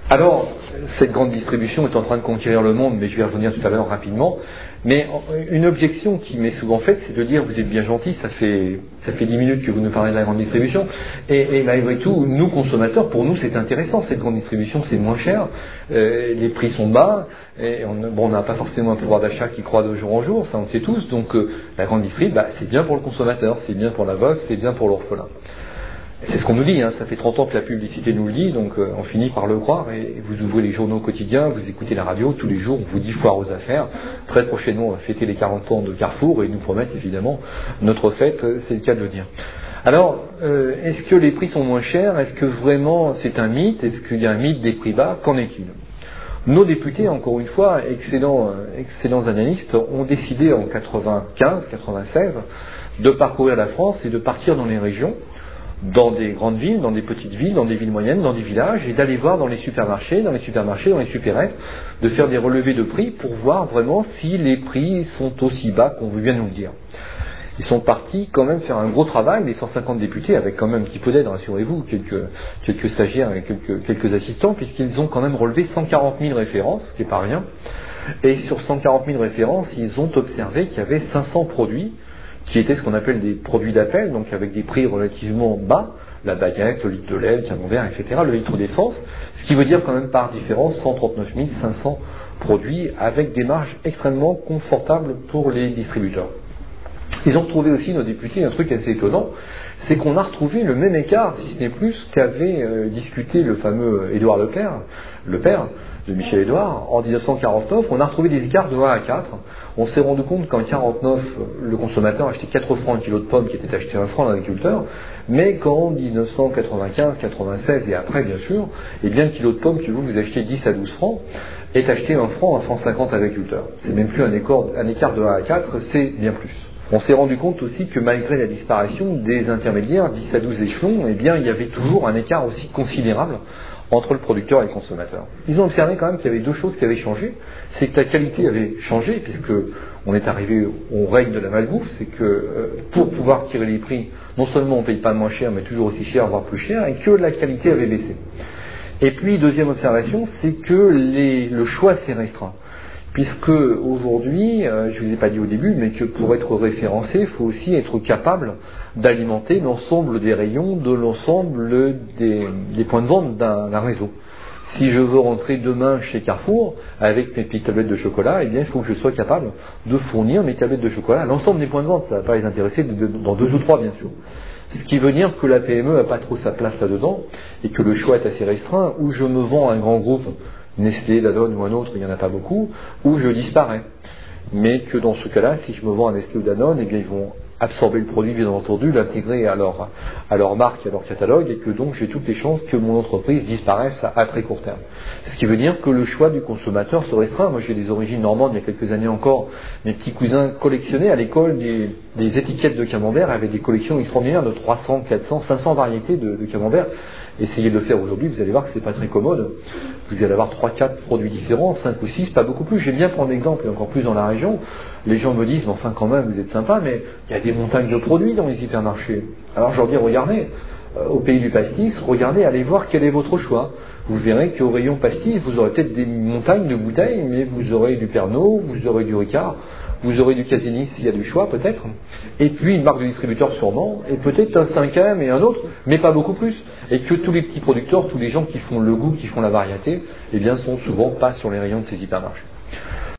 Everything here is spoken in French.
Alors, cette grande distribution est en train de conquérir le monde, mais je vais y revenir tout à l'heure rapidement. Mais une objection qui m'est souvent faite, c'est de dire vous êtes bien gentil, ça fait 10 minutes que vous nous parlez de la grande distribution, et malgré tout, nous consommateurs, pour nous c'est intéressant, cette grande distribution c'est moins cher, les prix sont bas, et on n'a pas forcément un pouvoir d'achat qui croît de jour en jour, ça on le sait tous, donc la grande distribution, c'est bien pour le consommateur, c'est bien pour la veuve, c'est bien pour l'orphelin. C'est ce qu'on nous dit, ça fait 30 ans que la publicité nous le dit, donc on finit par le croire, et vous ouvrez les journaux quotidiens, vous écoutez la radio, tous les jours on vous dit foire aux affaires. Très prochainement on va fêter les 40 ans de Carrefour, et ils nous promettent évidemment notre fête, c'est le cas de le dire. Alors, est-ce que les prix sont moins chers? Est-ce que vraiment c'est un mythe? Est-ce qu'il y a un mythe des prix bas? Qu'en est-il? Nos députés, encore une fois, excellents analystes, ont décidé en 95-96 de parcourir la France et de partir dans les régions, dans des grandes villes, dans des petites villes, dans des villes moyennes, dans des villages, et d'aller voir dans les supermarchés, dans les supérettes, de faire des relevés de prix pour voir vraiment si les prix sont aussi bas qu'on veut bien nous le dire. Ils sont partis quand même faire un gros travail, les 150 députés, avec quand même un petit peu d'aide, rassurez-vous, quelques stagiaires et quelques assistants, puisqu'ils ont quand même relevé 140 000 références, ce qui n'est pas rien. Et sur 140 000 références, ils ont observé qu'il y avait 500 produits qui étaient ce qu'on appelle des produits d'appel, donc avec des prix relativement bas, la baguette, le litre de lait, le camembert, etc., le litre d'essence, ce qui veut dire quand même par différence 139 500 produits avec des marges extrêmement confortables pour les distributeurs. Ils ont retrouvé aussi, nos députés, un truc assez étonnant, c'est qu'on a retrouvé le même écart, si ce n'est plus, qu'avait discuté le fameux Édouard Leclerc, le père de Michel Édouard, en 1949, on a retrouvé des écarts de 1 à 4. On s'est rendu compte qu'en 1949, le consommateur achetait 4 francs un kilo de pommes qui était acheté 1 franc à l'agriculteur, mais qu'en 1995, 96 et après, bien sûr, eh bien, le kilo de pommes que vous achetez 10 à 12 francs est acheté 1 franc à 150 à l'agriculteur. C'est même plus un écart de 1 à 4, c'est bien plus. On s'est rendu compte aussi que malgré la disparition des intermédiaires, 10 à 12 échelons, eh bien, il y avait toujours un écart aussi considérable entre le producteur et le consommateur. Ils ont observé quand même qu'il y avait deux choses qui avaient changé. C'est que la qualité avait changé, puisque on est arrivé au règne de la malbouffe, c'est que pour pouvoir tirer les prix, non seulement on ne paye pas moins cher, mais toujours aussi cher, voire plus cher, et que la qualité avait baissé. Et puis, deuxième observation, c'est que le choix s'est restreint. Puisque aujourd'hui, je ne vous ai pas dit au début, mais que pour être référencé, il faut aussi être capable d'alimenter l'ensemble des rayons de l'ensemble des points de vente d'un réseau. Si je veux rentrer demain chez Carrefour avec mes petites tablettes de chocolat, eh bien il faut que je sois capable de fournir mes tablettes de chocolat à l'ensemble des points de vente. Ça ne va pas les intéresser dans 2 ou 3 bien sûr. Ce qui veut dire que la PME n'a pas trop sa place là-dedans et que le choix est assez restreint, où je me vends à un grand groupe, Nestlé, Danone ou un autre, il n'y en a pas beaucoup, où je disparais. Mais que dans ce cas-là, si je me vends à Nestlé ou Danone, eh bien ils vont absorber le produit, bien entendu, l'intégrer à leur marque, à leur catalogue, et que donc j'ai toutes les chances que mon entreprise disparaisse à très court terme. Ce qui veut dire que le choix du consommateur se restreint. Moi j'ai des origines normandes, il y a quelques années encore, mes petits cousins collectionnaient à l'école des étiquettes de camembert avec des collections extraordinaires de 300, 400, 500 variétés de camembert. Essayez de le faire aujourd'hui, vous allez voir que c'est pas très commode. Vous allez avoir 3-4 produits différents, 5 ou 6, pas beaucoup plus. J'aime bien prendre l'exemple, et encore plus dans la région. Les gens me disent, mais enfin quand même, vous êtes sympa, mais il y a des montagnes de produits dans les hypermarchés. Alors je leur dis, regardez, au pays du pastis, regardez, allez voir quel est votre choix. Vous verrez qu'au rayon pastis, vous aurez peut-être des montagnes de bouteilles, mais vous aurez du Pernod, vous aurez du Ricard, vous aurez du Casini s'il y a du choix peut-être, et puis une marque de distributeur sûrement, et peut-être un 5e et un autre, mais pas beaucoup plus. Et que tous les petits producteurs, tous les gens qui font le goût, qui font la variété, eh bien sont souvent pas sur les rayons de ces hypermarchés.